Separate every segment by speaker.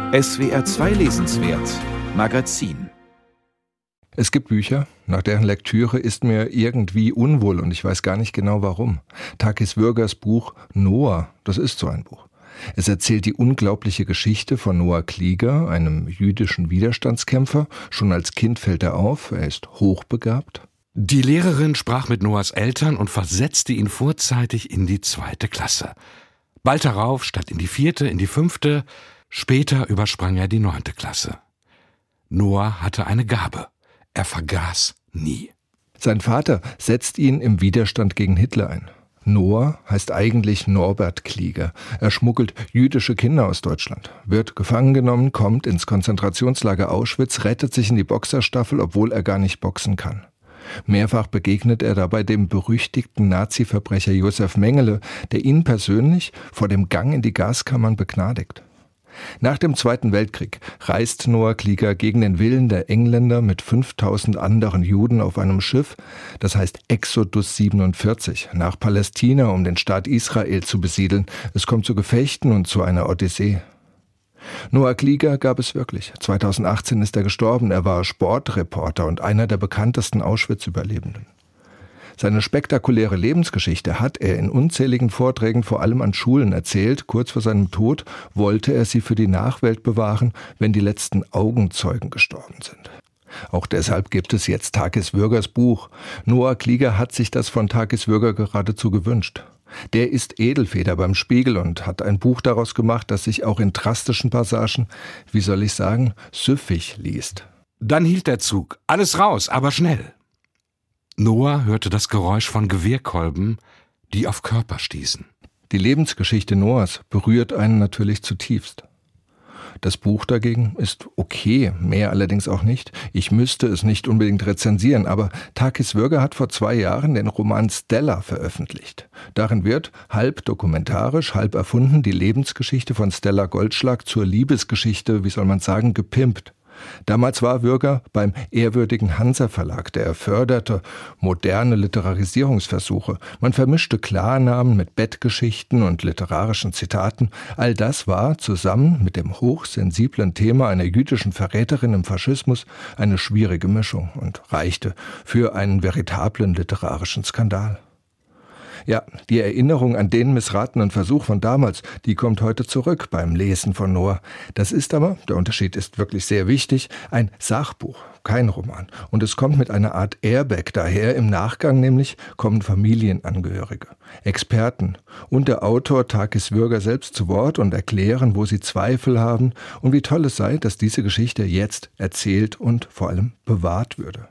Speaker 1: SWR 2 Lesenswert Magazin.
Speaker 2: Es gibt Bücher, nach deren Lektüre ist mir irgendwie unwohl und ich weiß gar nicht genau warum. Takis Würgers Buch Noah, das ist so ein Buch. Es erzählt die unglaubliche Geschichte von Noah Klieger, einem jüdischen Widerstandskämpfer. Schon als Kind fällt er auf, er ist hochbegabt.
Speaker 3: Die Lehrerin sprach mit Noahs Eltern und versetzte ihn vorzeitig in die 2. Klasse. Bald darauf statt in die 4., in die 5., später übersprang er die 9. Klasse. Noah hatte eine Gabe. Er vergaß nie.
Speaker 2: Sein Vater setzt ihn im Widerstand gegen Hitler ein. Noah heißt eigentlich Norbert Klieger. Er schmuggelt jüdische Kinder aus Deutschland, wird gefangen genommen, kommt ins Konzentrationslager Auschwitz, rettet sich in die Boxerstaffel, obwohl er gar nicht boxen kann. Mehrfach begegnet er dabei dem berüchtigten Nazi-Verbrecher Josef Mengele, der ihn persönlich vor dem Gang in die Gaskammern begnadigt. Nach dem Zweiten Weltkrieg reist Noah Klieger gegen den Willen der Engländer mit 5000 anderen Juden auf einem Schiff, das heißt Exodus 47, nach Palästina, um den Staat Israel zu besiedeln. Es kommt zu Gefechten und zu einer Odyssee. Noah Klieger gab es wirklich. 2018 ist er gestorben. Er war Sportreporter und einer der bekanntesten Auschwitz-Überlebenden. Seine spektakuläre Lebensgeschichte hat er in unzähligen Vorträgen vor allem an Schulen erzählt. Kurz vor seinem Tod wollte er sie für die Nachwelt bewahren, wenn die letzten Augenzeugen gestorben sind. Auch deshalb gibt es jetzt Takis Würgers Buch. Noah Klieger hat sich das von Takis Würger geradezu gewünscht. Der ist Edelfeder beim Spiegel und hat ein Buch daraus gemacht, das sich auch in drastischen Passagen, wie soll ich sagen, süffig liest.
Speaker 3: Dann hielt der Zug. Alles raus, aber schnell. Noah hörte das Geräusch von Gewehrkolben, die auf Körper stießen.
Speaker 2: Die Lebensgeschichte Noahs berührt einen natürlich zutiefst. Das Buch dagegen ist okay, mehr allerdings auch nicht. Ich müsste es nicht unbedingt rezensieren, aber Takis Würger hat vor 2 Jahren den Roman Stella veröffentlicht. Darin wird, halb dokumentarisch, halb erfunden, die Lebensgeschichte von Stella Goldschlag zur Liebesgeschichte, wie soll man sagen, gepimpt. Damals war Würger beim ehrwürdigen Hansa Verlag, der förderte moderne Literarisierungsversuche. Man vermischte Klarnamen mit Bettgeschichten und literarischen Zitaten. All das war, zusammen mit dem hochsensiblen Thema einer jüdischen Verräterin im Faschismus, eine schwierige Mischung und reichte für einen veritablen literarischen Skandal. Ja, die Erinnerung an den missratenen Versuch von damals, die kommt heute zurück beim Lesen von Noah. Das ist aber, der Unterschied ist wirklich sehr wichtig, ein Sachbuch, kein Roman. Und es kommt mit einer Art Airbag daher. Im Nachgang nämlich kommen Familienangehörige, Experten und der Autor Takis Würger selbst zu Wort und erklären, wo sie Zweifel haben und wie toll es sei, dass diese Geschichte jetzt erzählt und vor allem bewahrt würde.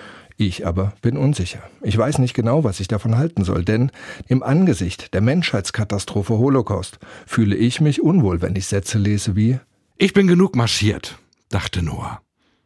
Speaker 2: Ich aber bin unsicher. Ich weiß nicht genau, was ich davon halten soll, denn im Angesicht der Menschheitskatastrophe Holocaust fühle ich mich unwohl, wenn ich Sätze lese wie:
Speaker 3: Ich bin genug marschiert, dachte Noah.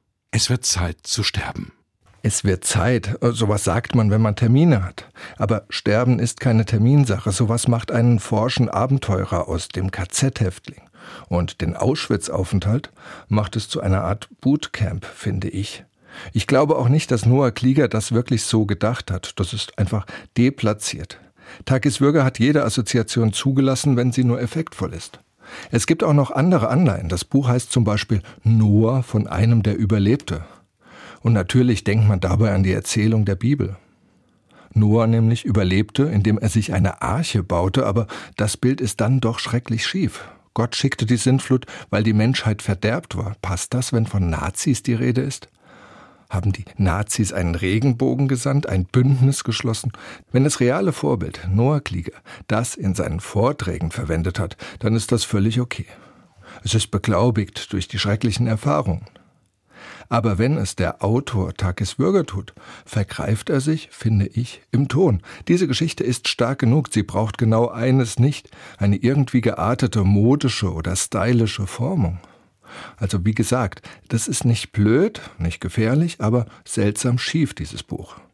Speaker 3: Es wird Zeit zu sterben.
Speaker 2: Es wird Zeit, sowas sagt man, wenn man Termine hat. Aber Sterben ist keine Terminsache, sowas macht einen forschen Abenteurer aus dem KZ-Häftling. Und den Auschwitz-Aufenthalt macht es zu einer Art Bootcamp, finde ich. Ich glaube auch nicht, dass Noah Klieger das wirklich so gedacht hat. Das ist einfach deplatziert. Takis Würger hat jede Assoziation zugelassen, wenn sie nur effektvoll ist. Es gibt auch noch andere Anleihen. Das Buch heißt zum Beispiel Noah von einem, der überlebte. Und natürlich denkt man dabei an die Erzählung der Bibel. Noah nämlich überlebte, indem er sich eine Arche baute, aber das Bild ist dann doch schrecklich schief. Gott schickte die Sintflut, weil die Menschheit verderbt war. Passt das, wenn von Nazis die Rede ist? Haben die Nazis einen Regenbogen gesandt, ein Bündnis geschlossen? Wenn das reale Vorbild, Noah Klieger, das in seinen Vorträgen verwendet hat, dann ist das völlig okay. Es ist beglaubigt durch die schrecklichen Erfahrungen. Aber wenn es der Autor Takis Würger tut, vergreift er sich, finde ich, im Ton. Diese Geschichte ist stark genug, sie braucht genau eines nicht, eine irgendwie geartete modische oder stylische Formung. Also wie gesagt, das ist nicht blöd, nicht gefährlich, aber seltsam schief, dieses Buch.